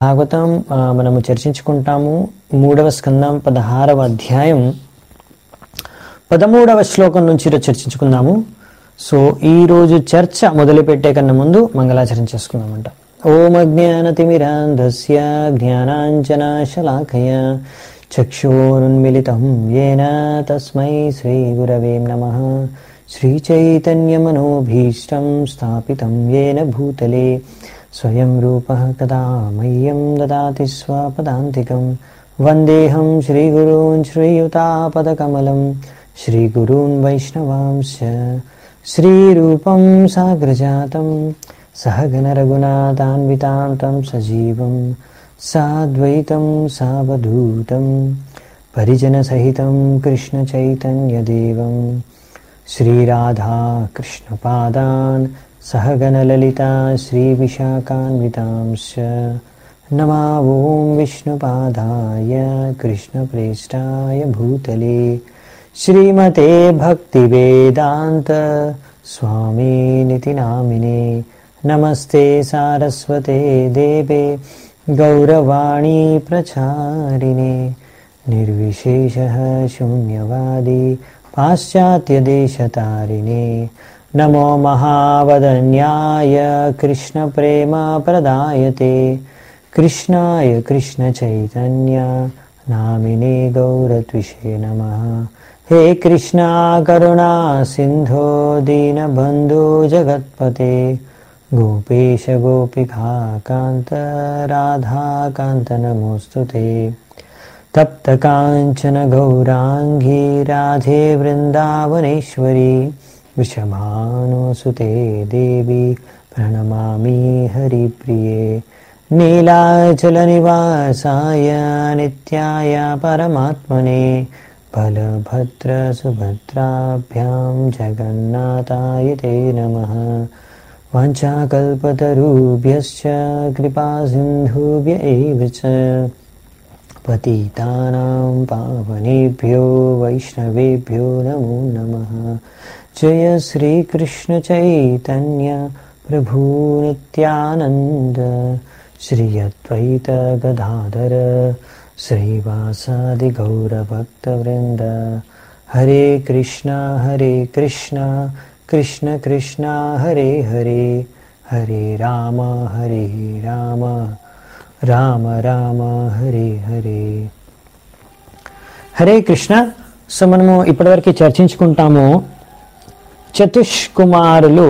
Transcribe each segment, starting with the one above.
భాగవతం మనము చర్చించుకుంటాము. 3వ స్కందం 16వ అధ్యాయం 13వ శ్లోకం నుంచి చర్చించుకుందాము. సో ఈ రోజు చర్చ మొదలుపెట్టే కన్నా ముందు మంగళాచరణ చేసుకుందామంట. ఓం అజ్ఞానతిమిరాంధస్య జ్ఞానాంజనశలాకయ చక్షురున్మిలితం యేన తస్మై శ్రీగురవే నమః. శ్రీచైతన్యమనోభీష్టం స్థాపితం యేన భూతలే స్వయం రూపః కదా మह्यं దదాతి స్వపదాంతికం. వందేహం శ్రీగురూన్ శ్రీయుతాపదకమలం శ్రీగురూన్ వైష్ణవాంశ్చ శ్రీరూపం సాగ్రజాతం సహగణ రఘునాథాన్వితాం సజీవం సాద్వైతం సావధూతం పరిజన సహితం కృష్ణ చైతన్యదేవం శ్రీరాధా కృష్ణపాదాన్ సహగణ లలితా శ్రీ విశాఖాన్వితాంశ్చ నమా ఓం విష్ణుపాదాయ కృష్ణప్రేష్టాయ భూతలే శ్రీమతే భక్తివేదాంత స్వామినితి నామినే. నమస్తే సారస్వతే దేవే గౌరవాణీ ప్రచారిణే నిర్విశేషః శూన్యవాది పాశ్చాత్యదేశతారిణే. నమో మహావదన్యాయ కృష్ణ ప్రేమ ప్రదాయతే కృష్ణాయ కృష్ణ చైతన్య నామినే గౌరత్విషే నమః. హే కృష్ణ కరుణా సింధో దీనబంధో జగత్పతే గోపేశ గోపికా కాంత రాధాకాంత నమోస్తుతే. తప్త కాంచన గౌరాంగీ రాధే వృందావనేశ్వరి వృషభానుసుతే దేవి ప్రణమామి హరిప్రియే. నీలాచల నివాసాయ నిత్యాయ పరమాత్మనే బలభద్ర సుభద్రాభ్యాం జగన్నాథాయ తే నమః. వాంఛాకల్పతరుభ్యశ్చ కృపాసింధుభ్య ఏవ చ పతితానాం పావనేభ్యో వైష్ణవేభ్యో నమో నమః. జయ శ్రీకృష్ణ చైతన్య ప్రభు నిత్యానంద శ్రీ అద్వైత గదాధర శ్రీవాసాది గౌరభక్తవృంద. హరే కృష్ణ కృష్ణ కృష్ణ హరే హరే హరే రామ రామ రామ హరే హరే. హరే కృష్ణ. సో మనము ఇప్పటివరకు చర్చించుకుంటాము చతుష్కుమారులు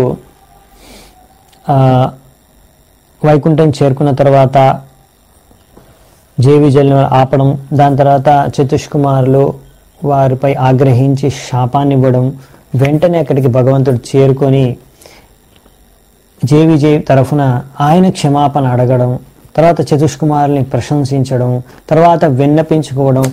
వైకుంఠం చేరుకున్న తర్వాత జేవిజల్ని ఆపడం, దాని తర్వాత చతుష్కుమారులు వారిపై ఆగ్రహించి శాపాన్ని ఇవ్వడం, వెంటనే అక్కడికి భగవంతుడు చేరుకొని జేవిజయ్ తరఫున ఆయన క్షమాపణ అడగడం, తర్వాత చతుష్కుమారుల్ని ప్రశంసించడం, తర్వాత విన్నపించుకోవడం,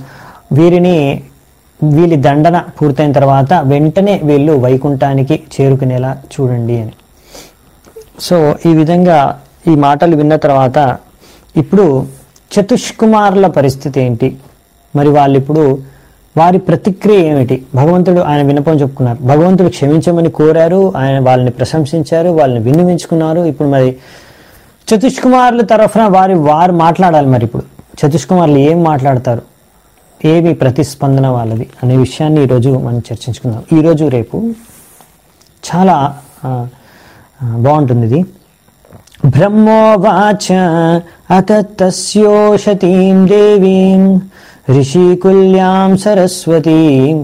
వీళ్ళ దండన పూర్తయిన తర్వాత వెంటనే వీళ్ళు వైకుంఠానికి చేరుకునేలా చూడండి అని. సో ఈ విధంగా ఈ మాటలు విన్న తర్వాత ఇప్పుడు చతుష్కుమారుల పరిస్థితి ఏంటి, మరి వాళ్ళు ఇప్పుడు వారి ప్రతిక్రియ ఏమిటి? భగవంతుడు ఆయన విన్నపం చెప్పుకున్నారు, భగవంతుడు క్షమించమని కోరారు, ఆయన వాళ్ళని ప్రశంసించారు, వాళ్ళని విన్నవించుకున్నారు. ఇప్పుడు మరి చతుష్కుమారుల తరఫున వారు మాట్లాడాలి. మరి ఇప్పుడు చతుష్కుమారులు ఏం మాట్లాడతారు, ఏమి ప్రతిస్పందన వాళ్ళది అనే విషయాన్ని ఈరోజు మనం చర్చించుకుందాం. ఈరోజు రేపు చాలా బాగుంటుంది ఇది. బ్రహ్మోవాచ అతస్యోషతీం దేవీం ఋషికుల్యాం సరస్వతీం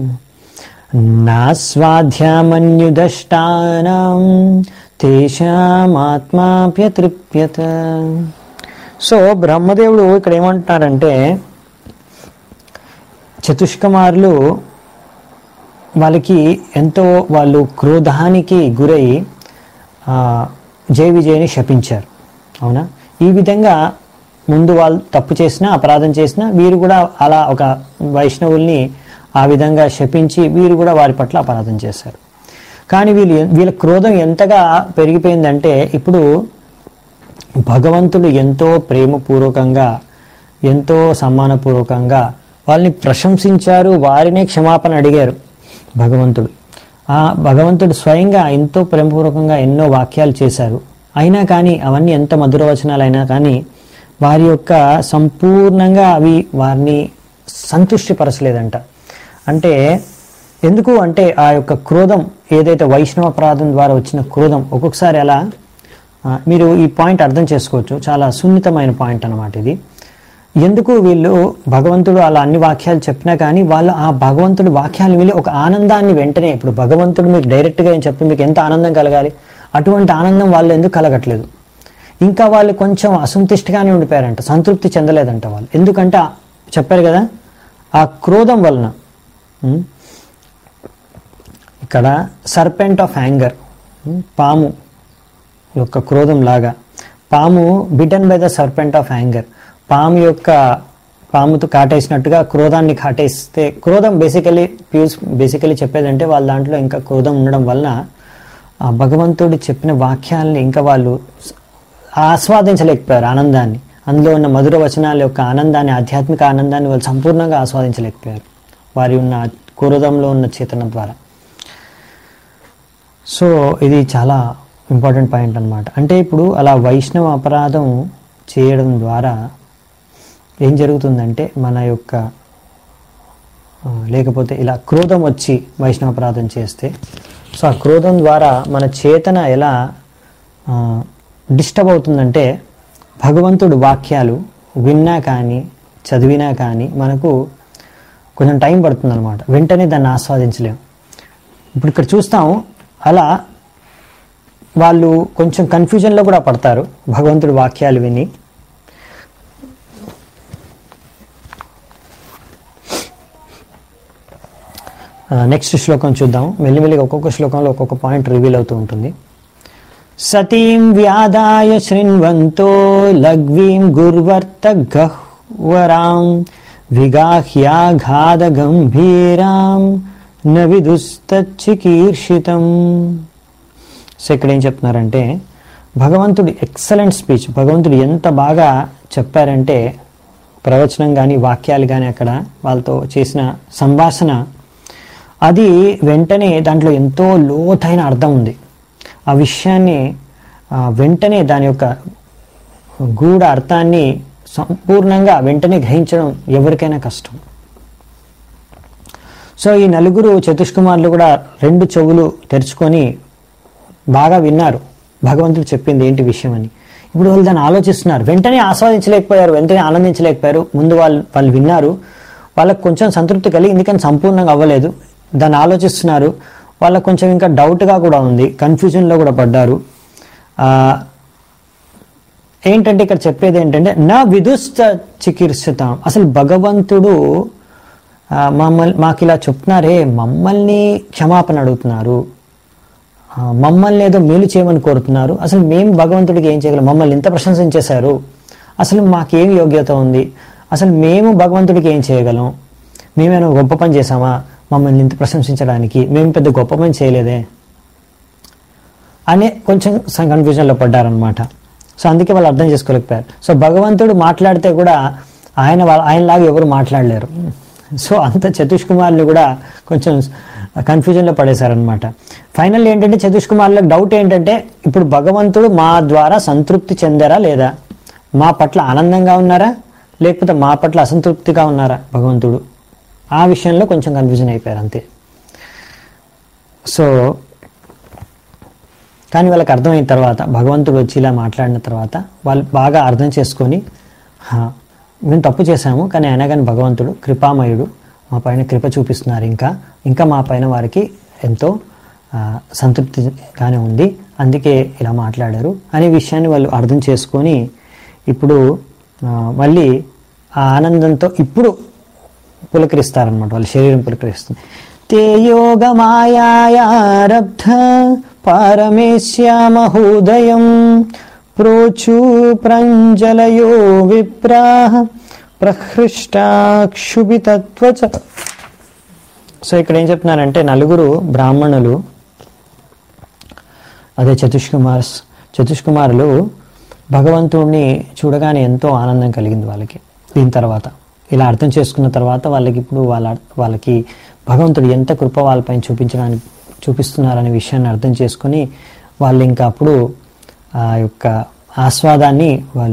నాస్వాధ్యామన్యుదష్టానాం తేషామాత్మాప్యతృప్యత. సో బ్రహ్మదేవుడు ఇక్కడ ఏమంటారంటే, చతుష్కుమారులు వాళ్ళు క్రోధానికి గురై జయవిజయని శపించారు. అవునా? ఈ విధంగా ముందు వాళ్ళు తప్పు చేసినా, అపరాధం చేసినా, వీరు కూడా అలా ఒక వైష్ణవుల్ని ఆ విధంగా శపించి వీరు కూడా వారి పట్ల అపరాధం చేశారు. కానీ వీళ్ళ క్రోధం ఎంతగా పెరిగిపోయిందంటే, ఇప్పుడు భగవంతుడు ఎంతో ప్రేమపూర్వకంగా, ఎంతో సమ్మానపూర్వకంగా వాళ్ళని ప్రశంసించారు, వారినే క్షమాపణ అడిగారు భగవంతుడు. ఆ భగవంతుడు స్వయంగా ఎంతో ప్రేమపూర్వకంగా ఎన్నో వాక్యాలు చేశారు. అయినా కానీ అవన్నీ ఎంత మధుర వచనాలు అయినా కానీ వారి యొక్క సంపూర్ణంగా అవి వారిని సంతృష్టిపరచలేదంట. అంటే ఎందుకు అంటే ఆ యొక్క క్రోధం ఏదైతే వైష్ణవ అపరాధం ద్వారా వచ్చిన క్రోధం ఒక్కొక్కసారి అలా మీరు ఈ పాయింట్ అర్థం చేసుకోవచ్చు. చాలా సున్నితమైన పాయింట్ అన్నమాట ఇది. ఎందుకు వీళ్ళు భగవంతుడు అలా అన్ని వాక్యాలు చెప్పినా కానీ వాళ్ళు ఆ భగవంతుడి వాక్యాలు విని ఒక ఆనందాన్ని వెంటనే, ఇప్పుడు భగవంతుడు మీకు డైరెక్ట్గా ఏం చెప్పి మీకు ఎంత ఆనందం కలగాలి, అటువంటి ఆనందం వాళ్ళు ఎందుకు కలగట్లేదు. ఇంకా వాళ్ళు కొంచెం అసంతుష్టిగానే ఉండిపోయారంట, సంతృప్తి చెందలేదంట వాళ్ళు. ఎందుకంటే చెప్పారు కదా ఆ క్రోధం వలన. ఇక్కడ సర్పెంట్ ఆఫ్ యాంగర్, పాము యొక్క క్రోధం లాగా, పాము bitten by the serpent of anger, పాముతో కాటేసినట్టుగా క్రోధాన్ని కాటేస్తే, క్రోధం బేసికలీ చెప్పేదంటే వాళ్ళ దాంట్లో ఇంకా క్రోధం ఉండడం వలన ఆ భగవంతుడు చెప్పిన వాక్యాలని ఇంకా వాళ్ళు ఆస్వాదించలేకపోయారు. ఆనందాన్ని, అందులో ఉన్న మధుర వచనాల యొక్క ఆనందాన్ని, ఆధ్యాత్మిక ఆనందాన్ని వాళ్ళు సంపూర్ణంగా ఆస్వాదించలేకపోయారు వారి ఉన్న క్రోధంలో ఉన్న చేతన ద్వారా. సో ఇది చాలా ఇంపార్టెంట్ పాయింట్ అన్నమాట. అంటే ఇప్పుడు అలా వైష్ణవ అపరాధం చేయడం ద్వారా ఏం జరుగుతుందంటే మన యొక్క లేకపోతే ఇలా క్రోధం వచ్చి వైష్ణవ అపరాధం చేస్తే, సో ఆ క్రోధం ద్వారా మన చేతన ఎలా డిస్టర్బ్ అవుతుందంటే భగవంతుడు వాక్యాలు విన్నా కానీ చదివినా కానీ మనకు కొంచెం టైం పడుతుందన్నమాట, వెంటనే దాన్ని ఆస్వాదించలేము. ఇప్పుడు ఇక్కడ చూస్తాము అలా వాళ్ళు కొంచెం కన్ఫ్యూజన్లో కూడా పడతారు భగవంతుడి వాక్యాలు విని. నెక్స్ట్ శ్లోకం చూద్దాం. మెల్లిమెల్లిగా ఒక్కొక్క శ్లోకంలో ఒక్కొక్క పాయింట్ రివీల్ అవుతూ ఉంటుంది. సతీం వ్యాదాయ శృణ్వంతో లగ్వీం గుర్వర్త గహ్వరాం విగాహ్యాఘాద గంభీరాం న విదుస్తచ్చికీర్షితం. సో ఇక్కడ ఏం చెప్తున్నారంటే భగవంతుడి ఎక్సలెంట్ స్పీచ్, భగవంతుడు ఎంత బాగా చెప్పారంటే ప్రవచనం కానీ వాక్యాలు కానీ అక్కడ వాళ్ళతో చేసిన సంభాషణ, అది వెంటనే దాంట్లో ఎంతో లోతైన అర్థం ఉంది. ఆ విషయాన్ని వెంటనే దాని యొక్క గూఢ అర్థాన్ని సంపూర్ణంగా వెంటనే గ్రహించడం ఎవరికైనా కష్టం. సో ఈ నలుగురు చతుష్కుమారులు కూడా రెండు చెవులు తెరుచుకొని బాగా విన్నారు భగవంతుడు చెప్పింది ఏంటి విషయం అని. ఇప్పుడు వాళ్ళు దాన్ని ఆలోచిస్తున్నారు, వెంటనే ఆస్వాదించలేకపోయారు, వెంటనే ఆనందించలేకపోయారు. ముందు వాళ్ళు విన్నారు, వాళ్ళకు కొంచెం సంతృప్తి కలిగింది కానీ సంపూర్ణంగా అవ్వలేదు. దాన్ని ఆలోచిస్తున్నారు, వాళ్ళకు కొంచెం ఇంకా డౌట్గా కూడా ఉంది, కన్ఫ్యూజన్లో కూడా పడ్డారు. ఏంటంటే ఇక్కడ చెప్పేది ఏంటంటే నా విదుస్త చికిత్సతాం, అసలు భగవంతుడు మాకు ఇలా చెప్తున్నారే, మమ్మల్ని క్షమాపణ అడుగుతున్నారు, మమ్మల్ని ఏదో మేలు చేయమని కోరుతున్నారు. అసలు మేము భగవంతుడికి ఏం చేయగలం, మమ్మల్ని ఇంత ప్రశంసించేశారు, అసలు మాకేం యోగ్యత ఉంది, అసలు మేము భగవంతుడికి ఏం చేయగలం, మేమేమైనా గొప్ప పని చేసామా మమ్మల్ని ఇంత ప్రశంసించడానికి, మేము పెద్ద గొప్ప పని చేయలేదే అనే కొంచెం కన్ఫ్యూజన్లో పడ్డారనమాట. సో అందుకే వాళ్ళు అర్థం చేసుకోలేకపోయారు. సో భగవంతుడు మాట్లాడితే కూడా ఆయనలాగా ఎవరు మాట్లాడలేరు. సో అంత చతుష్కుమారులు కూడా కొంచెం కన్ఫ్యూజన్లో పడేశారనమాట. ఫైనల్ ఏంటంటే చతుష్కుమారులకు డౌట్ ఏంటంటే ఇప్పుడు భగవంతుడు మా ద్వారా సంతృప్తి చెందారా లేదా, మా పట్ల ఆనందంగా ఉన్నారా లేకపోతే మా పట్ల అసంతృప్తిగా ఉన్నారా భగవంతుడు, ఆ విషయంలో కొంచెం కన్ఫ్యూజన్ అయిపోయారు అంతే. సో కానీ వాళ్ళకి అర్థమైన తర్వాత, భగవంతుడు వచ్చి ఇలా మాట్లాడిన తర్వాత వాళ్ళు బాగా అర్థం చేసుకొని మేము తప్పు చేశాము కానీ అయినా కానీ భగవంతుడు కృపామయుడు, మా పైన కృప చూపిస్తున్నారు, ఇంకా మా పైన వారికి ఎంతో సంతృప్తిగానే ఉంది, అందుకే ఇలా మాట్లాడారు అనే విషయాన్ని వాళ్ళు అర్థం చేసుకొని ఇప్పుడు మళ్ళీ ఆ ఆనందంతో ఇప్పుడు పులకరిస్తారనమాట, వాళ్ళ శరీరం పులకరిస్తుంది. తే యోగమాయారబ్ధ పారమేశ్యామహోదయం ప్రోచు ప్రంజలయో విప్రాహ ప్రహృష్టాక్షుభితత్వచ. సో ఇక్కడ ఏం చెప్తున్నారంటే నలుగురు బ్రాహ్మణులు, అదే చతుష్కుమారులు భగవంతుడిని చూడగానే ఎంతో ఆనందం కలిగింది వాళ్ళకి. దీని తర్వాత ఇలా అర్థం చేసుకున్న తర్వాత వాళ్ళకి ఇప్పుడు వాళ్ళకి భగవంతుడు ఎంత కృప వాళ్ళపైన చూపిస్తున్నారనే విషయాన్ని అర్థం చేసుకొని వాళ్ళు ఇంకా అప్పుడు ఆ యొక్క ఆస్వాదాన్ని వాళ్ళు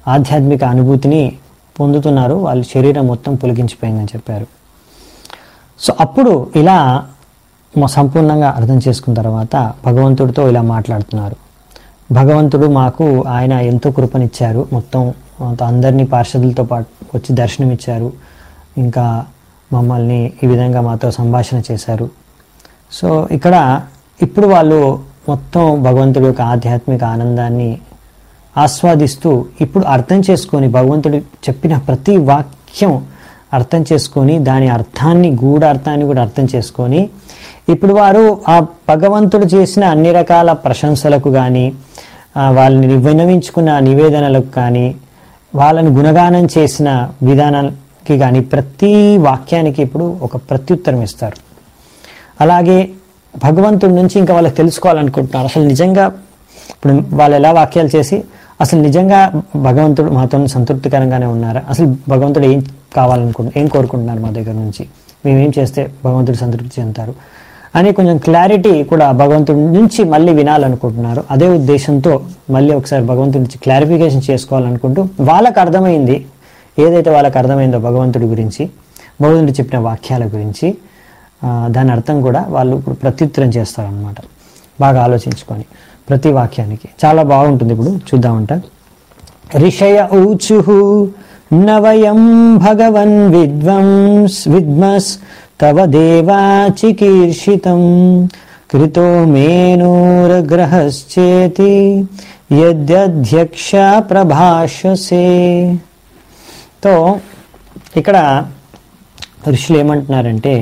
ఆధ్యాత్మిక అనుభూతిని పొందుతున్నారు, వాళ్ళ శరీరం మొత్తం పులికించిపోయిందని చెప్పారు. సో అప్పుడు ఇలా సంపూర్ణంగా అర్థం చేసుకున్న తర్వాత భగవంతుడితో ఇలా మాట్లాడుతున్నారు. భగవంతుడు మాకు ఆయన ఎంతో కృపనిచ్చారు, మొత్తం అందరినీ పార్షదులతో పాటు వచ్చి దర్శనం ఇచ్చారు, ఇంకా మమ్మల్ని ఈ విధంగా మాతో సంభాషణ చేశారు. సో ఇక్కడ ఇప్పుడు వాళ్ళు మొత్తం భగవంతుడి యొక్క ఆధ్యాత్మిక ఆనందాన్ని ఆస్వాదిస్తూ ఇప్పుడు అర్థం చేసుకొని, భగవంతుడు చెప్పిన ప్రతి వాక్యం అర్థం చేసుకొని, దాని అర్థాన్ని గూఢార్థాన్ని కూడా అర్థం చేసుకొని, ఇప్పుడు వారు ఆ భగవంతుడు చేసిన అన్ని రకాల ప్రశంసలకు కానీ, వాళ్ళని విన్నవించుకున్న నివేదనలకు కానీ, వాళ్ళని గుణగానం చేసిన విధానానికి కానీ ప్రతి వాక్యానికి ఇప్పుడు ఒక ప్రత్యుత్తరం ఇస్తారు. అలాగే భగవంతుడి నుంచి ఇంకా వాళ్ళకి తెలుసుకోవాలనుకుంటున్నారు, అసలు నిజంగా ఇప్పుడు వాళ్ళు ఎలా వాక్యాలు చేసి అసలు నిజంగా భగవంతుడు మాతో సంతృప్తికరంగానే ఉన్నారా, అసలు భగవంతుడు ఏం కావాలనుకుంటున్నారు, ఏం కోరుకుంటున్నారు మా దగ్గర నుంచి, మేమేం చేస్తే భగవంతుడు సంతృప్తి చెందుతారు అని కొంచెం క్లారిటీ కూడా భగవంతుడి నుంచి మళ్ళీ వినాలనుకుంటున్నారు. అదే ఉద్దేశంతో మళ్ళీ ఒకసారి భగవంతుడి నుంచి క్లారిఫికేషన్ చేసుకోవాలనుకుంటూ వాళ్ళకు అర్థమైంది ఏదైతే వాళ్ళకి అర్థమైందో భగవంతుడి గురించి, భగవంతుడు చెప్పిన వాక్యాల గురించి, దాని అర్థం కూడా వాళ్ళు ఇప్పుడు ప్రత్యుత్తరం చేస్తారనమాట. బాగా ఆలోచించుకొని ప్రతి వాక్యానికి చాలా బాగుంటుంది. ఇప్పుడు చూద్దామంట. ఋషయ ఊచుహు నవయం భగవన్ విద్మస్ తవ దేవా చికీర్షితం కృతో మేనోరగ్రహశ్చేతి యద్యధ్యక్ష ప్రభాషసే. తో ఇక్కడ ఋషులు ఏమంటున్నారంటే,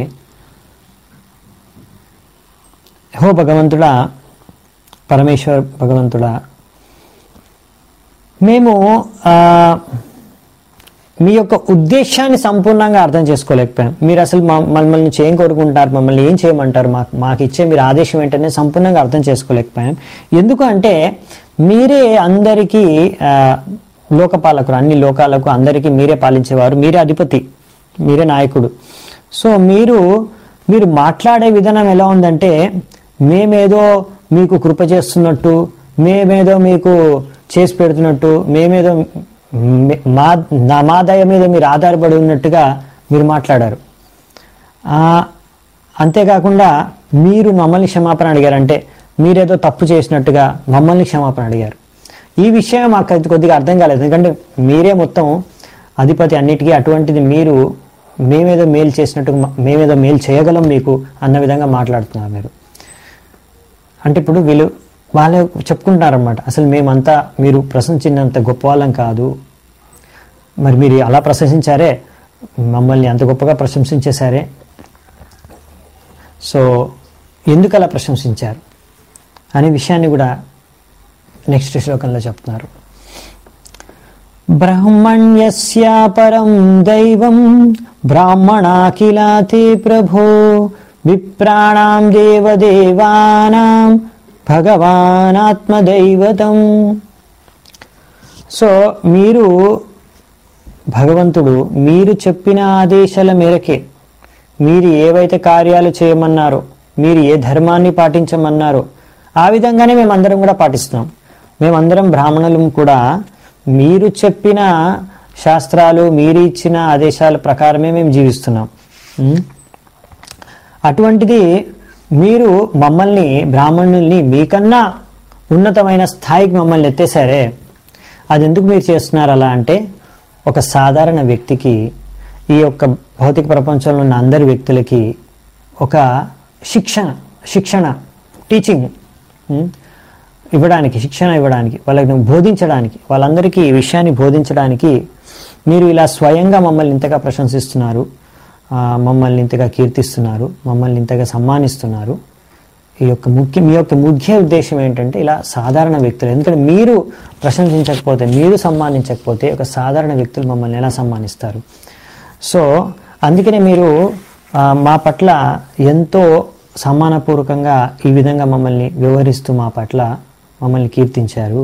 హో భగవంతుడా, పరమేశ్వర భగవంతుడా, మేము మీ యొక్క ఉద్దేశాన్ని సంపూర్ణంగా అర్థం చేసుకోలేకపోయాం. మీరు అసలు మమ్మల్ని నుంచి ఏం కోరుకుంటారు, మమ్మల్ని ఏం చేయమంటారు, మాకు ఇచ్చే మీరు ఆదేశం ఏంటనే సంపూర్ణంగా అర్థం చేసుకోలేకపోయాం. ఎందుకు అంటే మీరే అందరికీ లోకపాలకుడు, అన్ని లోకాలకు అందరికీ మీరే పాలించేవారు, మీరే అధిపతి, మీరే నాయకుడు. సో మీరు మాట్లాడే విధానం ఎలా ఉందంటే, మేమేదో మీకు కృప చేస్తున్నట్టు, మేమేదో మీకు చేసి పెడుతున్నట్టు, మేమేదో మా దయ మీద మీరు ఆధారపడి ఉన్నట్టుగా మీరు మాట్లాడారు. అంతేకాకుండా మీరు మమ్మల్ని క్షమాపణ అడిగారంటే మీరేదో తప్పు చేసినట్టుగా మమ్మల్ని క్షమాపణ అడిగారు. ఈ విషయం మాకు కొద్దిగా అర్థం కాలేదు, ఎందుకంటే మీరే మొత్తం అధిపతి అన్నిటికీ, అటువంటిది మీరు మేమేదో మేలు చేసినట్టుగా, మేమేదో మేలు చేయగలం మీకు అన్న విధంగా మాట్లాడుతున్నారు మీరు. అంటే ఇప్పుడు వాళ్ళే చెప్పుకుంటున్నారన్నమాట, అసలు మేమంతా మీరు ప్రశంసించినంత గొప్ప వాళ్ళం కాదు, మరి మీరు అలా ప్రశంసించారే, మమ్మల్ని అంత గొప్పగా ప్రశంసించేశారే, సో ఎందుకు అలా ప్రశంసించారు అనే విషయాన్ని కూడా నెక్స్ట్ శ్లోకంలో చెప్తున్నారు. బ్రహ్మణ్యస్య పరం దైవం బ్రాహ్మణాఖిలాతే ప్రభో విప్రాణాం దేవదేవానాం భగవానాత్మదైవతం. సో మీరు భగవంతుడు మీరు చెప్పిన ఆదేశాల మేరకే, మీరు ఏవైతే కార్యాలు చేయమన్నారో, మీరు ఏ ధర్మాన్ని పాటించమన్నారో ఆ విధంగానే మేమందరం కూడా పాటిస్తున్నాం. మేమందరం బ్రాహ్మణులం కూడా మీరు చెప్పిన శాస్త్రాలు, మీరు ఇచ్చిన ఆదేశాల ప్రకారమే మేము జీవిస్తున్నాం. అటువంటిది మీరు మమ్మల్ని బ్రాహ్మణుల్ని మీకన్నా ఉన్నతమైన స్థాయికి మమ్మల్ని ఎత్తేసారే, అది ఎందుకు మీరు చేస్తున్నారు అలా అంటే, ఒక సాధారణ వ్యక్తికి, ఈ యొక్క భౌతిక ప్రపంచంలో ఉన్న అందరి వ్యక్తులకి ఒక శిక్షణ టీచింగ్ ఇవ్వడానికి, శిక్షణ ఇవ్వడానికి, వాళ్ళకి బోధించడానికి, వాళ్ళందరికీ ఈ విషయాన్ని బోధించడానికి మీరు ఇలా స్వయంగా మమ్మల్ని ఇంతగా ప్రశంసిస్తున్నారు, మమ్మల్ని ఇంతగా కీర్తిస్తున్నారు, మమ్మల్ని ఇంతగా సమ్మానిస్తున్నారు. మీ యొక్క ముఖ్య ఉద్దేశం ఏంటంటే ఇలా సాధారణ వ్యక్తులు, ఎందుకంటే మీరు ప్రశంసించకపోతే, మీరు సమ్మానించకపోతే ఒక సాధారణ వ్యక్తులు మమ్మల్ని ఎలా సమ్మానిస్తారు? సో అందుకనే మీరు మా పట్ల ఎంతో సమ్మానపూర్వకంగా ఈ విధంగా మమ్మల్ని వ్యవహరిస్తూ మా పట్ల మమ్మల్ని కీర్తించారు.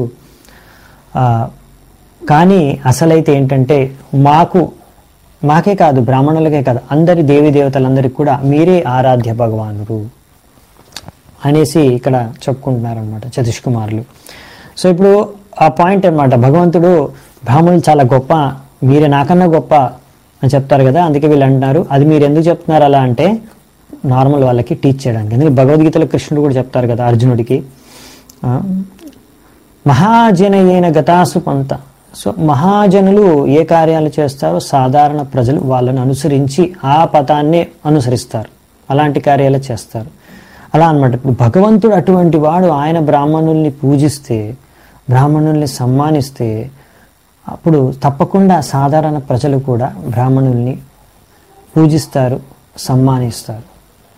కానీ అసలైతే ఏంటంటే మాకే కాదు, బ్రాహ్మణులకే కాదు, అందరి దేవీ దేవతలందరికీ కూడా మీరే ఆరాధ్య భగవానుడు అనేసి ఇక్కడ చెప్పుకుంటున్నారనమాట చతుష్కుమారులు. సో ఇప్పుడు ఆ పాయింట్ అనమాట, భగవంతుడు బ్రాహ్మణులు చాలా గొప్ప, మీరే నాకన్నా గొప్ప అని చెప్తారు కదా. అందుకే వీళ్ళు అంటున్నారు. అది మీరు ఎందుకు చెప్తున్నారు అలా అంటే నార్మల్ వాళ్ళకి టీచ్ చేయడానికి. ఎందుకంటే భగవద్గీతలో కృష్ణుడు కూడా చెప్తారు కదా అర్జునుడికి, మహాజనయేన గతాసు పంత. సో మహాజనులు ఏ కార్యాలు చేస్తారో సాధారణ ప్రజలు వాళ్ళని అనుసరించి ఆ పథాన్ని అనుసరిస్తారు, అలాంటి కార్యాలు చేస్తారు. అలా అన్నమాట. ఇప్పుడు భగవంతుడు అటువంటి వాడు, ఆయన బ్రాహ్మణుల్ని పూజిస్తే, బ్రాహ్మణుల్ని సమ్మానిస్తే అప్పుడు తప్పకుండా సాధారణ ప్రజలు కూడా బ్రాహ్మణుల్ని పూజిస్తారు, సమ్మానిస్తారు.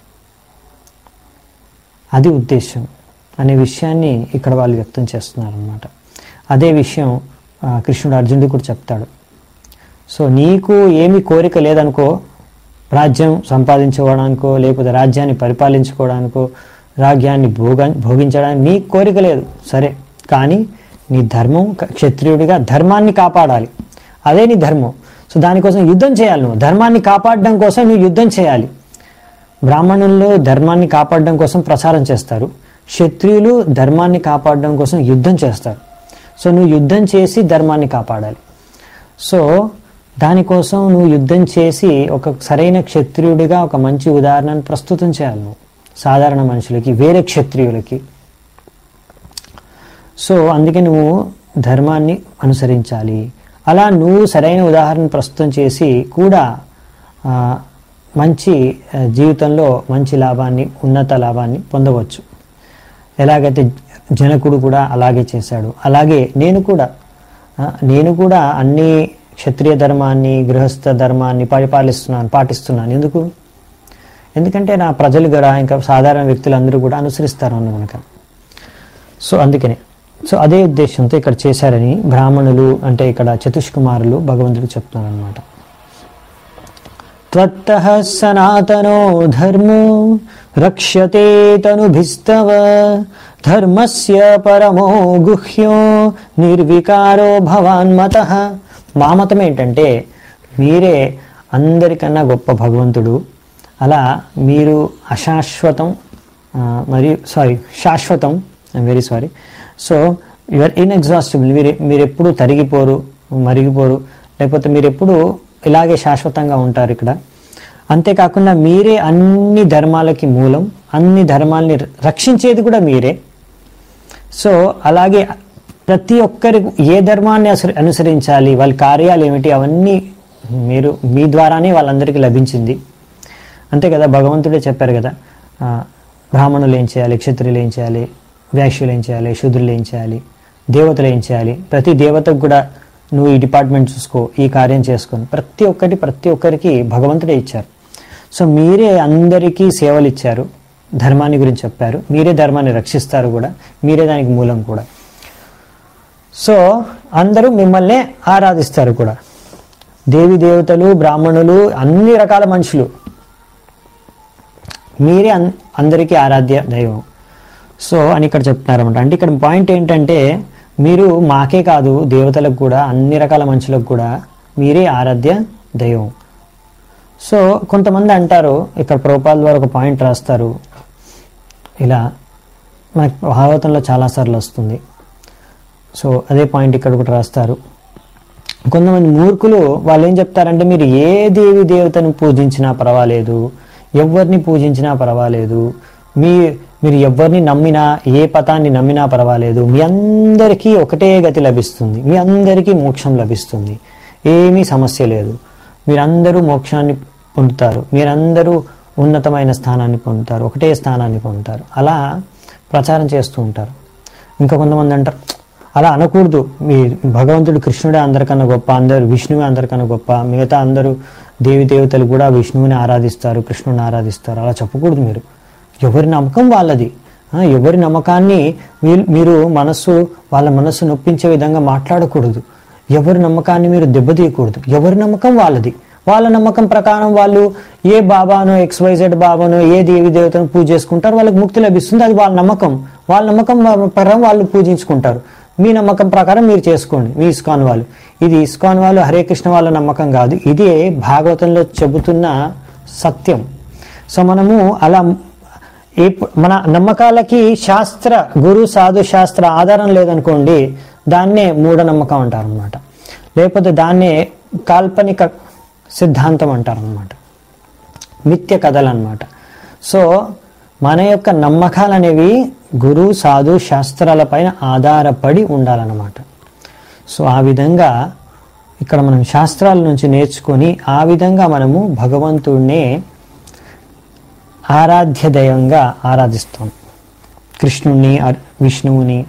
అది ఉద్దేశం అనే విషయాన్ని ఇక్కడ వాళ్ళు వ్యక్తం చేస్తున్నారు అన్నమాట. అదే విషయం కృష్ణుడు అర్జునుడికి కూడా చెప్తాడు. సో నీకు ఏమి కోరిక లేదనుకో, రాజ్యం సంపాదించుకోవడానికో లేకపోతే రాజ్యాన్ని పరిపాలించుకోవడానికో రాజ్యాన్ని భోగించడానికి నీకు కోరిక లేదు సరే, కానీ నీ ధర్మం, క్షత్రియుడిగా ధర్మాన్ని కాపాడాలి, అదే నీ ధర్మం. సో దానికోసం యుద్ధం చేయాలి. నువ్వు ధర్మాన్ని కాపాడడం కోసం నువ్వు యుద్ధం చేయాలి. బ్రాహ్మణుల్లో ధర్మాన్ని కాపాడడం కోసం ప్రచారం చేస్తారు, క్షత్రియులు ధర్మాన్ని కాపాడడం కోసం యుద్ధం చేస్తారు. సో నువ్వు యుద్ధం చేసి ధర్మాన్ని కాపాడాలి. సో దానికోసం నువ్వు యుద్ధం చేసి ఒక సరైన క్షత్రియుడిగా ఒక మంచి ఉదాహరణను ప్రస్తుతం చేయాలి నువ్వు సాధారణ మనుషులకి, వేరే క్షత్రియులకి. సో అందుకే నువ్వు ధర్మాన్ని అనుసరించాలి. అలా నువ్వు సరైన ఉదాహరణ ప్రస్తుతం చేసి కూడా మంచి జీవితంలో మంచి లాభాన్ని, ఉన్నత లాభాన్ని పొందవచ్చు. ఎలాగైతే జనకుడు కూడా అలాగే చేశాడు, అలాగే నేను కూడా అన్ని క్షత్రియ ధర్మాన్ని, గృహస్థ ధర్మాన్ని పాటిస్తున్నాను. ఎందుకంటే నా ప్రజలు కూడా ఇంకా సాధారణ వ్యక్తులందరూ కూడా అనుసరిస్తారు అన్న మనక. సో అందుకనే అదే ఉద్దేశంతో ఇక్కడ చేశారని బ్రాహ్మణులు అంటే ఇక్కడ చతుష్కుమారులు భగవంతుడు చెప్తున్నారు అనమాట. త్వత్తః సనాతనో ధర్మో రక్ష్యతే తనుభిస్తవ ధర్మస్య పరమో గుహ్యో నిర్వికారో భవాన్మతః. మా మతం ఏంటంటే మీరే అందరికన్నా గొప్ప భగవంతుడు, అలా మీరు అశాశ్వతం మరియు శాశ్వతం, I'm very sorry. So your inexhaustible, మీరు ఎప్పుడు తరిగిపోరు, మరిగిపోరు, లేకపోతే మీరు ఎప్పుడు ఇలాగే శాశ్వతంగా ఉంటారు ఇక్కడ. అంతేకాకుండా మీరే అన్ని ధర్మాలకి మూలం, అన్ని ధర్మాల్ని రక్షించేది కూడా మీరే. సో అలాగే ప్రతి ఒక్కరి ఏ ధర్మాన్ని అనుసరించాలి, వాళ్ళ కార్యాలు ఏమిటి, అవన్నీ మీ ద్వారానే వాళ్ళందరికీ లభించింది. అంతే కదా, భగవంతుడే చెప్పారు కదా, బ్రాహ్మణులు ఏం చేయాలి, క్షత్రియులు ఏం చేయాలి, వైశ్యులు ఏం చేయాలి, శూద్రులు ఏం చేయాలి, దేవతలు ఏం చేయాలి. ప్రతి దేవతకు కూడా నువ్వు ఈ డిపార్ట్మెంట్ చూసుకో, ఈ కార్యం చేసుకొని, ప్రతి ఒక్కరికి భగవంతుడే ఇచ్చారు. సో మీరే అందరికీ సేవలు ఇచ్చారు, ధర్మాన్ని గురించి చెప్పారు, మీరే ధర్మాన్ని రక్షిస్తారు కూడా, మీరే దానికి మూలం కూడా. సో అందరూ మిమ్మల్నే ఆరాధిస్తారు కూడా, దేవి దేవతలు, బ్రాహ్మణులు, అన్ని రకాల మనుషులు, మీరే అందరికీ ఆరాధ్య దైవం. సో అని ఇక్కడ చెప్తున్నారన్నమాట. అంటే ఇక్కడ పాయింట్ ఏంటంటే మీరు మాకే కాదు, దేవతలకు కూడా, అన్ని రకాల మనుషులకు కూడా మీరే ఆరాధ్య దైవం. సో కొంతమంది అంటారు, ఇక్కడ ప్రభుపాద ద్వారా ఒక పాయింట్ రాస్తారు, ఇలా మనకి భాగవతంలో చాలాసార్లు వస్తుంది. సో అదే పాయింట్ ఇక్కడ కూడా రాస్తారు. కొంతమంది మూర్ఖులు వాళ్ళు ఏం చెప్తారంటే మీరు ఏ దేవి దేవతను పూజించినా పర్వాలేదు, ఎవరిని పూజించినా పర్వాలేదు, మీరు ఎవరిని నమ్మినా, ఏ పథాన్ని నమ్మినా పర్వాలేదు, మీ అందరికీ ఒకటే గతి లభిస్తుంది, మీ అందరికీ మోక్షం లభిస్తుంది, ఏమీ సమస్య లేదు, మీరందరూ మోక్షాన్ని పొందుతారు, మీరందరూ ఉన్నతమైన స్థానాన్ని పొందుతారు, ఒకటే స్థానాన్ని పొందుతారు, అలా ప్రచారం చేస్తూ ఉంటారు. ఇంకా కొంతమంది అంటారు అలా అనకూడదు, మీ భగవంతుడు కృష్ణుడే అందరికన్నా గొప్ప, అందరు విష్ణువే అందరికన్నా గొప్ప, మిగతా అందరూ దేవి దేవతలు కూడా విష్ణువుని ఆరాధిస్తారు, కృష్ణుని ఆరాధిస్తారు, అలా చెప్పకూడదు. మీరు ఎవరి నమ్మకం వాళ్ళది, ఎవరి నమ్మకాన్ని మీరు వాళ్ళ మనస్సు నొప్పించే విధంగా మాట్లాడకూడదు, ఎవరి నమ్మకాన్ని మీరు దెబ్బతీయకూడదు. ఎవరి నమ్మకం వాళ్ళది, వాళ్ళ నమ్మకం ప్రకారం వాళ్ళు ఏ బాబానో XYZ బాబానో ఏ దేవి దేవతను పూజ చేసుకుంటారు, వాళ్ళకి ముక్తి లభిస్తుంది, అది వాళ్ళ నమ్మకం ప్రకారం వాళ్ళు పూజించుకుంటారు. మీ నమ్మకం ప్రకారం మీరు చేసుకోండి. మీ ఇస్కాన్ వాళ్ళు, ఇది ఇస్కాన్ వాళ్ళు హరే కృష్ణ వాళ్ళ నమ్మకం కాదు, ఇదే భాగవతంలో చెబుతున్న సత్యం. సో మనము అలా మన నమ్మకాలకి గురు సాధు శాస్త్ర ఆధారం లేదనుకోండి, దాన్నే మూఢనమ్మకం అంటారు అనమాట. లేకపోతే దాన్నే కాల్పనిక సిద్ధాంతం అంటారు అన్నమాట, మిథ్య కథలు అన్నమాట. సో మన యొక్క నమ్మకాలు అనేవి గురు సాధు శాస్త్రాల పైన ఆధారపడి ఉండాలన్నమాట. సో ఆ విధంగా ఇక్కడ మనం శాస్త్రాల నుంచి నేర్చుకొని ఆ విధంగా మనము భగవంతుడినే ఆరాధ్య దైవంగా ఆరాధిస్తాం, కృష్ణుణ్ణి విష్ణువుని.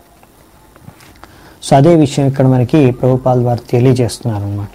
సో అదే విషయం ఇక్కడ మనకి ప్రభుపాల్ వారు తెలియజేస్తున్నారు అన్నమాట.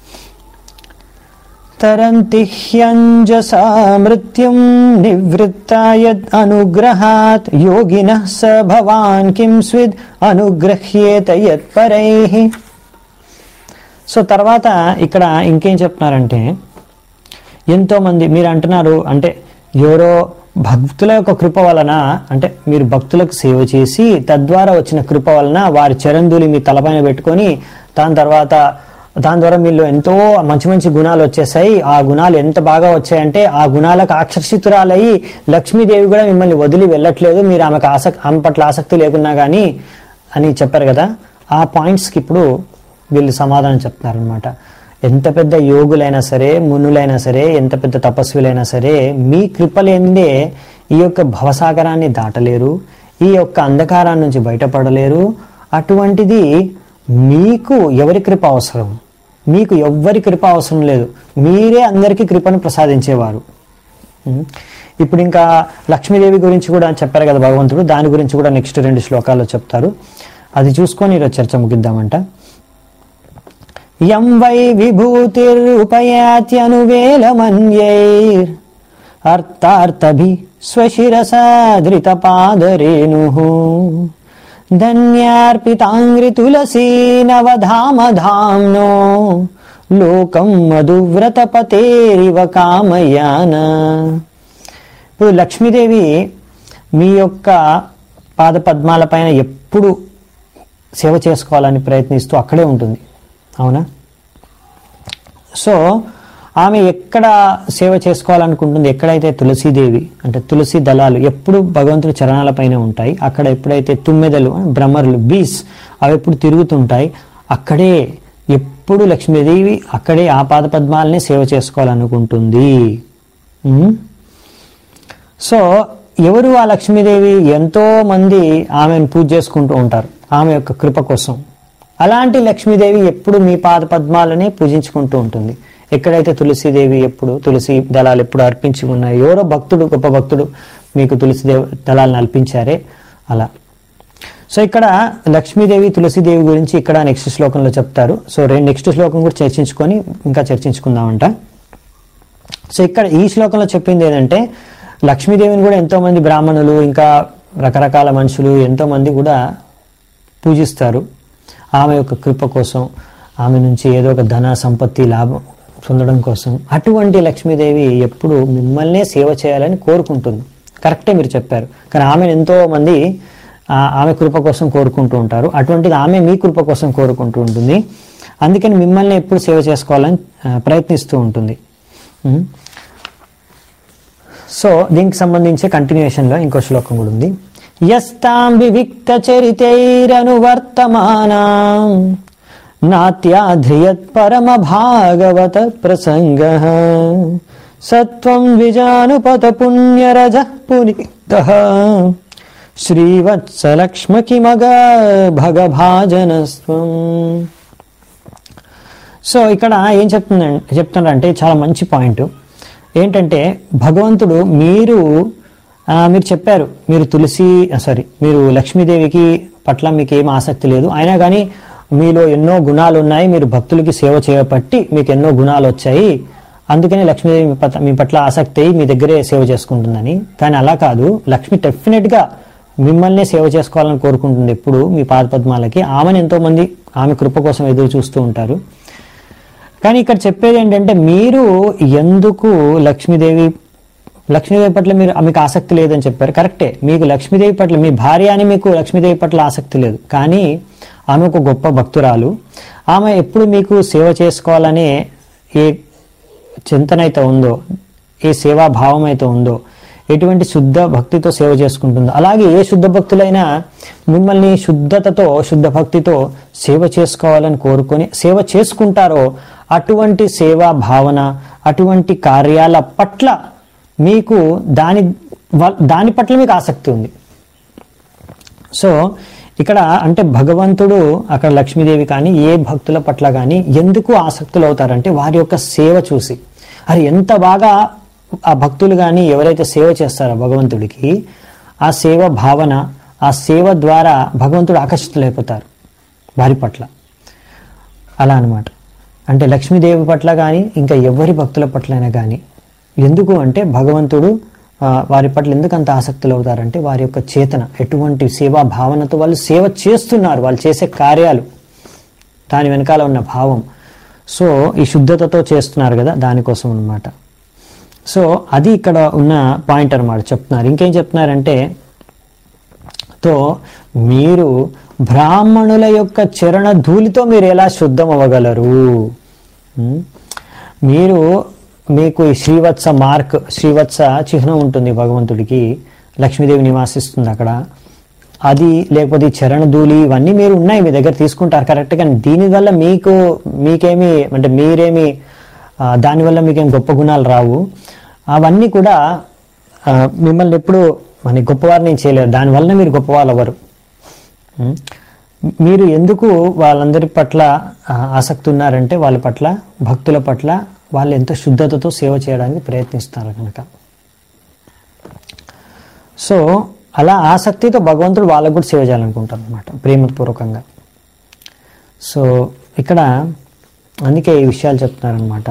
తరంతి హ్యంజసా మృత్యుం నివృత్తాయద్ అనుగ్రహాత్ యోగినః స భవాన్ కిం స్విద్ అనుగ్రహ్యేత యత్పరైః. సో తర్వాత ఇక్కడ ఇంకేం చెప్తున్నారంటే, ఎంతోమంది మీరు అంటున్నారు అంటే ఎవరో భక్తుల యొక్క కృప వలన, అంటే మీరు భక్తులకు సేవ చేసి తద్వారా వచ్చిన కృప వలన వారి చరంధూళి మీ తలపైన పెట్టుకొని దాని ద్వారా మీలో ఎంతో మంచి మంచి గుణాలు వచ్చేసాయి. ఆ గుణాలు ఎంత బాగా వచ్చాయంటే ఆ గుణాలకు ఆకర్షితురాలయ్యి లక్ష్మీదేవి కూడా మిమ్మల్ని వదిలి వెళ్ళట్లేదు, మీరు ఆమె పట్ల ఆసక్తి లేకున్నా కానీ అని చెప్పారు కదా. ఆ పాయింట్స్కి ఇప్పుడు వీళ్ళు సమాధానం చెప్తున్నారనమాట. ఎంత పెద్ద యోగులైనా సరే, మునులైనా సరే, ఎంత పెద్ద తపస్సులైనా సరే, మీ కృప లేనిదే ఈ యొక్క భవసాగరాన్ని దాటలేరు, ఈ యొక్క అంధకారాన్ని నుంచి బయటపడలేరు. అటువంటిది మీకు ఎవరి కృప అవసరం? మీకు ఎవ్వరి కృప అవసరం లేదు, మీరే అందరికీ కృపను ప్రసాదించేవారు. ఇప్పుడు ఇంకా లక్ష్మీదేవి గురించి కూడా చెప్పారు కదా భగవంతుడు, దాని గురించి కూడా నెక్స్ట్ 2 శ్లోకాల్లో చెప్తారు. అది చూసుకొని ఈరోజు చర్చ ముగిద్దామంట. యం వై విభూతిరుపయాత్యనువేలమన్యైర్ అర్థార్థభి స్వశిరసాధృతపాదరేణుః ధన్యార్పితాంగ్రి తులసీ నవధామధామ్నో లోకం మధువ్రతపతేరివ కామయాన. ఇప్పుడు లక్ష్మీదేవి మీ యొక్క పాద పద్మాల పైన ఎప్పుడు సేవ చేసుకోవాలని ప్రయత్నిస్తూ అక్కడే ఉంటుంది, అవునా? సో ఆమె ఎక్కడ సేవ చేసుకోవాలనుకుంటుంది, ఎక్కడైతే తులసీదేవి అంటే తులసి దళాలు ఎప్పుడు భగవంతుడి చరణాలపైన ఉంటాయి, అక్కడ ఎప్పుడైతే తుమ్మెదలు భ్రమరులు బీస్ అవి ఎప్పుడు తిరుగుతుంటాయి, అక్కడే ఎప్పుడు లక్ష్మీదేవి అక్కడే ఆ పాద పద్మాలనే సేవ చేసుకోవాలనుకుంటుంది. సో ఎవరు ఆ లక్ష్మీదేవి? ఎంతో మంది ఆమెను పూజ చేసుకుంటూ ఉంటారు ఆమె యొక్క కృప కోసం. అలాంటి లక్ష్మీదేవి ఎప్పుడు మీ పాద పద్మాలనే పూజించుకుంటూ ఉంటుంది. ఎక్కడైతే తులసీదేవి ఎప్పుడు తులసి దళాలు ఎప్పుడు అర్పించి ఉన్నాయి, ఎవరో భక్తుడు గొప్ప భక్తుడు మీకు తులసి దళాలను అర్పించారే అలా. సో ఇక్కడ లక్ష్మీదేవి తులసీదేవి గురించి ఇక్కడ నెక్స్ట్ శ్లోకంలో చెప్తారు. సో నెక్స్ట్ శ్లోకం కూడా చర్చించుకొని ఇంకా చర్చించుకుందామంట. సో ఇక్కడ ఈ శ్లోకంలో చెప్పింది ఏంటంటే, లక్ష్మీదేవిని కూడా ఎంతో మంది బ్రాహ్మణులు ఇంకా రకరకాల మనుషులు ఎంతో మంది కూడా పూజిస్తారు ఆమె యొక్క కృప కోసం, ఆమె నుంచి ఏదో ఒక ధన సంపత్తి లాభం పొందడం కోసం. అటువంటి లక్ష్మీదేవి ఎప్పుడు మిమ్మల్నే సేవ చేయాలని కోరుకుంటుంది. కరెక్టే మీరు చెప్పారు, కానీ ఆమెను ఎంతో మంది ఆమె కృప కోసం కోరుకుంటూ ఉంటారు. అటువంటిది ఆమె మీ కృప కోసం కోరుకుంటూ ఉంటుంది. అందుకని మిమ్మల్ని ఎప్పుడు సేవ చేసుకోవాలని ప్రయత్నిస్తూ ఉంటుంది. సో దీనికి సంబంధించి కంటిన్యూషన్లో ఇంకో శ్లోకం కూడా ఉంది. యస్తాం వివిక్త చరితైరనువర్తమానాం నాత్యాధ్రియత్ పరమ భాగవత ప్రసంగః సత్వం విజానుపత పుణ్యరజః పునీతః శ్రీవత్సలక్ష్మకిమగ భగభాజనస్వం. సో ఇక్కడ ఏం చెప్తున్నారంటే చాలా మంచి పాయింట్ ఏంటంటే, భగవంతుడు మీరు చెప్పారు మీరు లక్ష్మీదేవికి పట్ల మీకు ఏం ఆసక్తి లేదు, అయినా కానీ మీలో ఎన్నో గుణాలు ఉన్నాయి, మీరు భక్తులకి సేవ చేయబట్టి మీకు ఎన్నో గుణాలు వచ్చాయి, అందుకని లక్ష్మీదేవి మీ పట్ల ఆసక్తి అయ్యి మీ దగ్గరే సేవ చేసుకుంటుందని. కానీ అలా కాదు, లక్ష్మి డెఫినెట్గా మిమ్మల్ని సేవ చేసుకోవాలని కోరుకుంటుంది ఎప్పుడు మీ పాదపద్మాలకి. ఆమెను ఎంతో మంది ఆమె కృప కోసం ఎదురు చూస్తూ ఉంటారు. కానీ ఇక్కడ చెప్పేది ఏంటంటే, మీరు ఎందుకు లక్ష్మీదేవి పట్ల మీకు ఆసక్తి లేదని చెప్పారు. కరెక్టే, మీకు లక్ష్మీదేవి పట్ల మీ భార్య అని మీకు లక్ష్మీదేవి పట్ల ఆసక్తి లేదు, కానీ ఆమె ఒక గొప్ప భక్తురాలు. ఆమె ఎప్పుడు మీకు సేవ చేసుకోవాలనే ఏ చింతన అయితే ఉందో, ఏ సేవాభావం అయితే ఉందో, ఎటువంటి శుద్ధ భక్తితో సేవ చేసుకుంటుందో, అలాగే ఏ శుద్ధ భక్తులైనా మిమ్మల్ని శుద్ధతతో శుద్ధ భక్తితో సేవ చేసుకోవాలని కోరుకొని సేవ చేసుకుంటారో అటువంటి సేవా భావన, అటువంటి కార్యాల పట్ల మీకు దాని పట్ల మీకు ఆసక్తి ఉంది. సో ఇక్కడ అంటే భగవంతుడు అక్కడ లక్ష్మీదేవి కానీ ఏ భక్తుల పట్ల కానీ ఎందుకు ఆసక్తులు అవుతారంటే వారి యొక్క సేవ చూసి. అది ఎంత బాగా ఆ భక్తులు కానీ ఎవరైతే సేవ చేస్తారో భగవంతుడికి, ఆ సేవ భావన, ఆ సేవ ద్వారా భగవంతుడు ఆకర్షితులైపోతారు వారి పట్ల. అలా అన్నమాట. అంటే లక్ష్మీదేవి పట్ల కానీ ఇంకా ఎవరి భక్తుల పట్లైనా కానీ ఎందుకు అంటే భగవంతుడు వారి పట్ల ఎందుకు అంత ఆసక్తులు అవుతారంటే వారి యొక్క చేతన, ఎటువంటి సేవా భావనతో వాళ్ళు సేవ చేస్తున్నారు, వాళ్ళు చేసే కార్యాలు, దాని వెనకాల ఉన్న భావం. సో ఈ శుద్ధతతో చేస్తున్నారు కదా, దానికోసం అన్నమాట. సో అది ఇక్కడ ఉన్న పాయింట్ అన్నమాట చెప్తున్నారు. ఇంకేం చెప్తున్నారంటే మీరు బ్రాహ్మణుల యొక్క చరణ ధూళితో మీరు ఎలా శుద్ధం అవ్వగలరు? మీకు ఈ శ్రీవత్స చిహ్నం ఉంటుంది భగవంతుడికి, లక్ష్మీదేవి నివాసిస్తుంది అక్కడ. అది లేకపోతే ఈ చరణ ధూళి ఇవన్నీ మీరు ఉన్నాయి, మీ దగ్గర తీసుకుంటారు కరెక్ట్గా. దీనివల్ల మీకేమి అంటే మీరేమి దానివల్ల మీకేం గొప్ప గుణాలు రావు. అవన్నీ కూడా మిమ్మల్ని ఎప్పుడు మన గొప్పవారిని చేయలేరు, దానివల్ల మీరు గొప్పవాళ్ళు అవ్వరు. మీరు ఎందుకు వాళ్ళందరి పట్ల ఆసక్తి ఉన్నారంటే వాళ్ళ పట్ల, భక్తుల పట్ల వాళ్ళు ఎంతో శుద్ధతతో సేవ చేయడానికి ప్రయత్నిస్తారు కనుక. సో అలా ఆసక్తితో భగవంతుడు వాళ్ళకు కూడా సేవ చేయాలనుకుంటారు అనమాట, ప్రేమపూర్వకంగా. సో ఇక్కడ అందుకే ఈ విషయాలు చెప్తున్నారనమాట.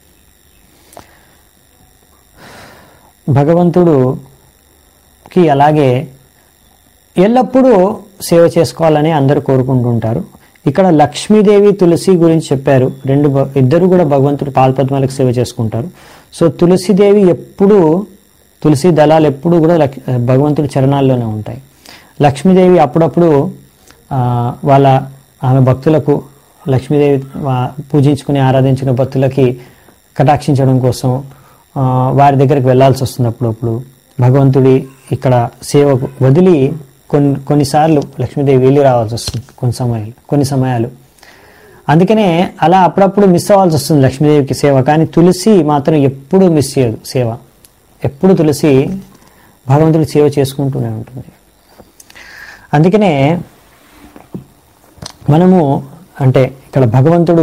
భగవంతుడుకి అలాగే ఎల్లప్పుడూ సేవ చేసుకోవాలని అందరూ కోరుకుంటుంటారు. ఇక్కడ లక్ష్మీదేవి తులసి గురించి చెప్పారు. ఇద్దరు కూడా భగవంతుడు పాల్పద్మాలకు సేవ చేసుకుంటారు. సో తులసిదేవి తులసి దళాలు ఎప్పుడు కూడా భగవంతుడి చరణాల్లోనే ఉంటాయి. లక్ష్మీదేవి అప్పుడప్పుడు ఆమె భక్తులకు, లక్ష్మీదేవి పూజించుకుని ఆరాధించిన భక్తులకి కటాక్షించడం కోసం వారి దగ్గరికి వెళ్లాల్సి వస్తుంది. అప్పుడప్పుడు భగవంతుడి ఇక్కడ సేవకు వదిలి కొన్నిసార్లు లక్ష్మీదేవి వెళ్ళి రావాల్సి వస్తుంది కొన్ని సమయాలు. అందుకనే అలా అప్పుడప్పుడు మిస్ అవ్వాల్సి వస్తుంది లక్ష్మీదేవికి సేవ. కానీ తులసి మాత్రం ఎప్పుడు మిస్ చేయదు సేవ. ఎప్పుడు తులసి భగవంతుడి సేవ చేసుకుంటూనే ఉంటుంది. అందుకనే మనము అంటే ఇక్కడ భగవంతుడు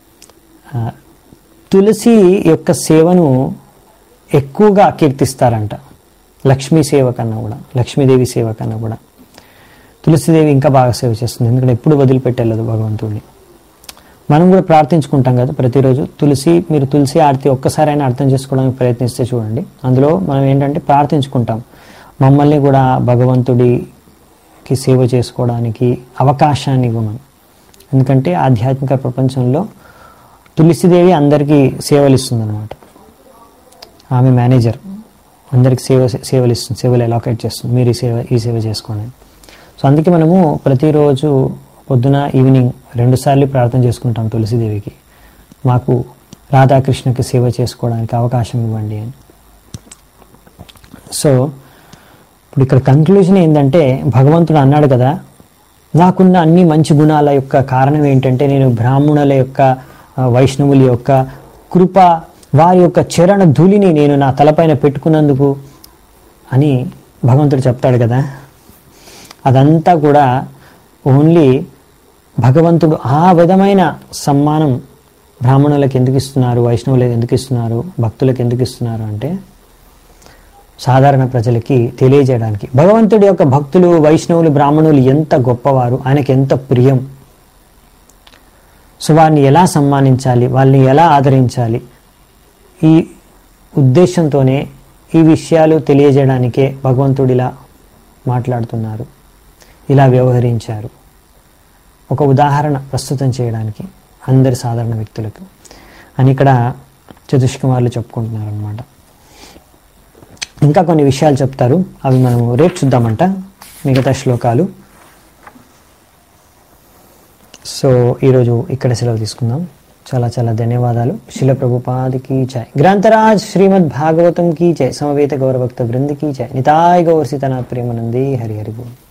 తులసి యొక్క సేవను ఎక్కువగా కీర్తిస్తారంట, లక్ష్మీ సేవ కన్నా కూడా, లక్ష్మీదేవి సేవ కన్నా కూడా తులసిదేవి ఇంకా బాగా సేవ చేస్తుంది. ఎందుకంటే ఎప్పుడు వదిలిపెట్టలేదు భగవంతుడిని. మనం కూడా ప్రార్థించుకుంటాం కదా ప్రతిరోజు. మీరు తులసి ఆరతి ఒక్కసారైనా అర్థం చేసుకోవడానికి ప్రయత్నిస్తే చూడండి, అందులో మనం ఏంటంటే ప్రార్థించుకుంటాం, మమ్మల్ని కూడా భగవంతుడికి సేవ చేసుకోవడానికి అవకాశాన్ని ఇవ్వమని. ఎందుకంటే ఆధ్యాత్మిక ప్రపంచంలో తులసిదేవి అందరికీ సేవలు ఇస్తుంది అన్నమాట. ఆమె మేనేజర్, అందరికి సేవలు ఇస్తుంది, సేవలు అలొకేట్ చేస్తుంది, మీరు ఈ సేవ చేసుకోండి. సో అందుకే మనము ప్రతిరోజు పొద్దున ఈవినింగ్ 2 సార్లు ప్రార్థన చేసుకుంటాం తులసిదేవికి, మాకు రాధాకృష్ణకి సేవ చేసుకోవడానికి అవకాశం ఇవ్వండి అని. సో ఇప్పుడు ఇక్కడ కంక్లూజన్ ఏంటంటే భగవంతుడు అన్నాడు కదా, నాకున్న అన్ని మంచి గుణాల యొక్క కారణం ఏంటంటే నేను బ్రాహ్మణుల యొక్క, వైష్ణవుల యొక్క కృప, వారి యొక్క చరణ ధూళిని నేను నా తలపైన పెట్టుకున్నందుకు అని భగవంతుడు చెప్తాడు కదా. అదంతా కూడా ఓన్లీ భగవంతుడు ఆ విధమైన సమ్మానం బ్రాహ్మణులకు ఎందుకు ఇస్తున్నారు, వైష్ణవులకు ఎందుకు ఇస్తున్నారు, భక్తులకు ఎందుకు ఇస్తున్నారు అంటే సాధారణ ప్రజలకి తెలియజేయడానికి. భగవంతుడి యొక్క భక్తులు, వైష్ణవులు, బ్రాహ్మణులు ఎంత గొప్పవారు, ఆయనకి ఎంత ప్రియం. సో వారిని ఎలా సమ్మానించాలి, వాళ్ళని ఎలా ఆదరించాలి, ఈ ఉద్దేశంతోనే ఈ విషయాలు తెలియజేయడానికే భగవంతుడు ఇలా మాట్లాడుతున్నారు, ఇలా వ్యవహరించారు. ఒక ఉదాహరణ ప్రస్తుతం చేయడానికి అందరి సాధారణ వ్యక్తులకు అని ఇక్కడ చతుష్కుమారులు చెప్పుకుంటున్నారు అన్నమాట. ఇంకా కొన్ని విషయాలు చెప్తారు, అవి మనము రేపు చూద్దామంట మిగతా శ్లోకాలు. సో ఈరోజు ఇక్కడ సెలవు తీసుకుందాం. చాలా చాలా ధన్యవాదాలు. శిల ప్రభుపాదికి జై. గ్రంథరాజ్ శ్రీమద్ భాగవతం కీ జై. సమవేత గౌరభక్త బృంద కీ జై. నితాయ్ గౌర్ సీతనాథ్ ప్రేమనందే హరి హరి బోల్.